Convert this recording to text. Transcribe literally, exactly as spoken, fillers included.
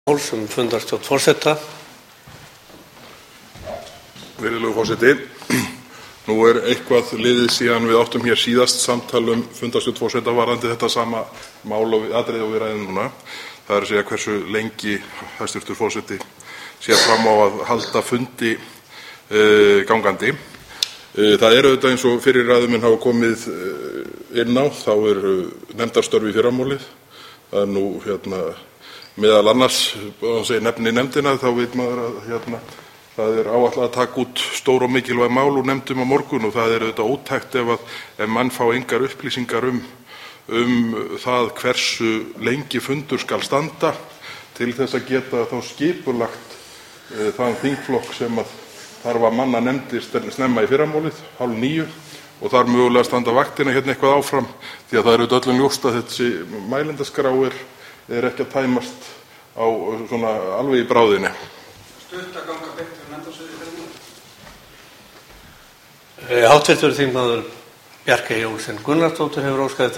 Máls um fundarstjórn forseta. Virðulegur forseti, nú er eitthvað liðið síðan við áttum hér síðast samtal um fundarstjórn forseta varðandi þetta sama mál og atriði og við ræðum núna. Það er að segja hversu lengi hæstv. forseti sér fram á að halda fundi uh, gangandi. Uh, það er auðvitað eins og fyrir ræðuminn hafa komið uh, inn á, þá er uh, nefndarstörf í fyrramálið. Það er nú hérna meðal annars, og segir nefni nefndina, þá veit maður að hérna, það er áætlað að taka út stór og mikilvæg mál úr nefndum á morgun og það er auðvitað ótækt ef, að, ef mann fá engar upplýsingar um, um það hversu lengi fundur skal standa til þess að geta þá skipulagt uh, þann þingflokk sem að þarf að manna nefndir snemma í fyrramálið, hálf níu, og þar mögulega standa vaktina hérna eitthvað áfram, því að það er auðvitað öllum ljóst að þessi mælendaskrá er er ekki að tæmast á svona alveg í bráðinni. Stutt að ganga beint við nefndarsviði fyrir nú. Háttvirtur þingmaður Bjarkey Olsen Gunnarsdóttir hefur óskað eftir